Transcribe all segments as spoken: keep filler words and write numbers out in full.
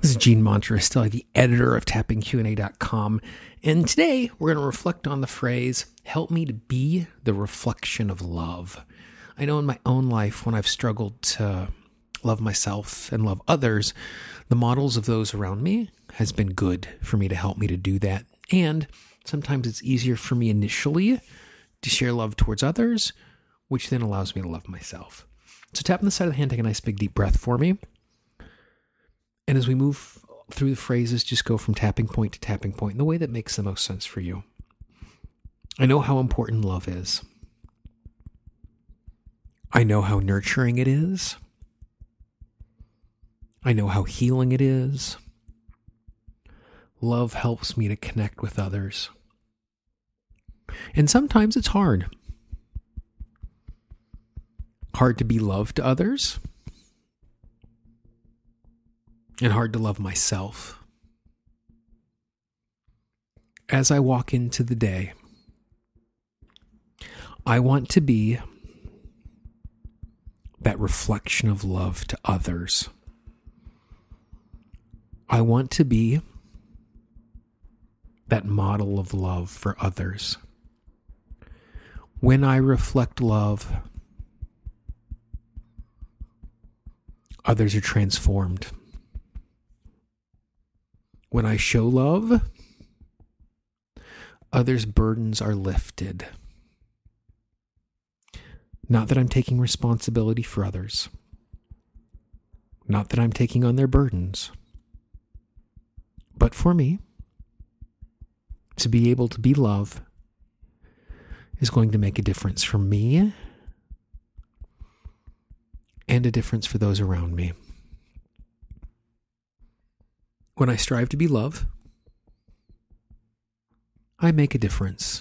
This is Gene Monterestelli, the editor of tapping Q and A dot com, and today we're going to reflect on the phrase, help me to be the reflection of love. I know in my own life when I've struggled to love myself and love others, the models of those around me has been good for me to help me to do that. And sometimes it's easier for me initially to share love towards others, which then allows me to love myself. So tap on the side of the hand, take a nice big deep breath for me. And as we move through the phrases, just go from tapping point to tapping point in the way that makes the most sense for you. I know how important love is. I know how nurturing it is. I know how healing it is. Love helps me to connect with others. And sometimes it's hard. Hard to be loved to others. And hard to love myself. As I walk into the day, I want to be that reflection of love to others. I want to be that model of love for others. When I reflect love, others are transformed. When I show love, others' burdens are lifted. Not that I'm taking responsibility for others. Not that I'm taking on their burdens. But for me, to be able to be love is going to make a difference for me and a difference for those around me. When I strive to be love, I make a difference.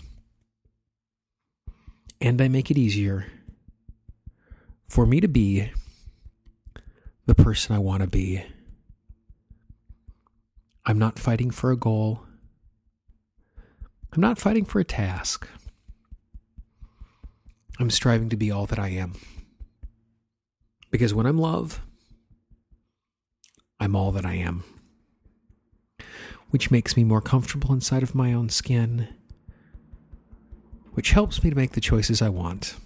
And I make it easier for me to be the person I want to be. I'm not fighting for a goal. I'm not fighting for a task. I'm striving to be all that I am. Because when I'm love, I'm all that I am. Which makes me more comfortable inside of my own skin, which helps me to make the choices I want.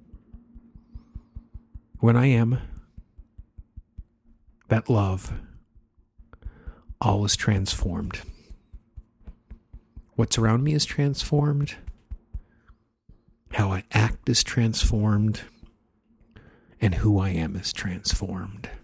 When I am that love, all is transformed. What's around me is transformed. How I act is transformed. And who I am is transformed.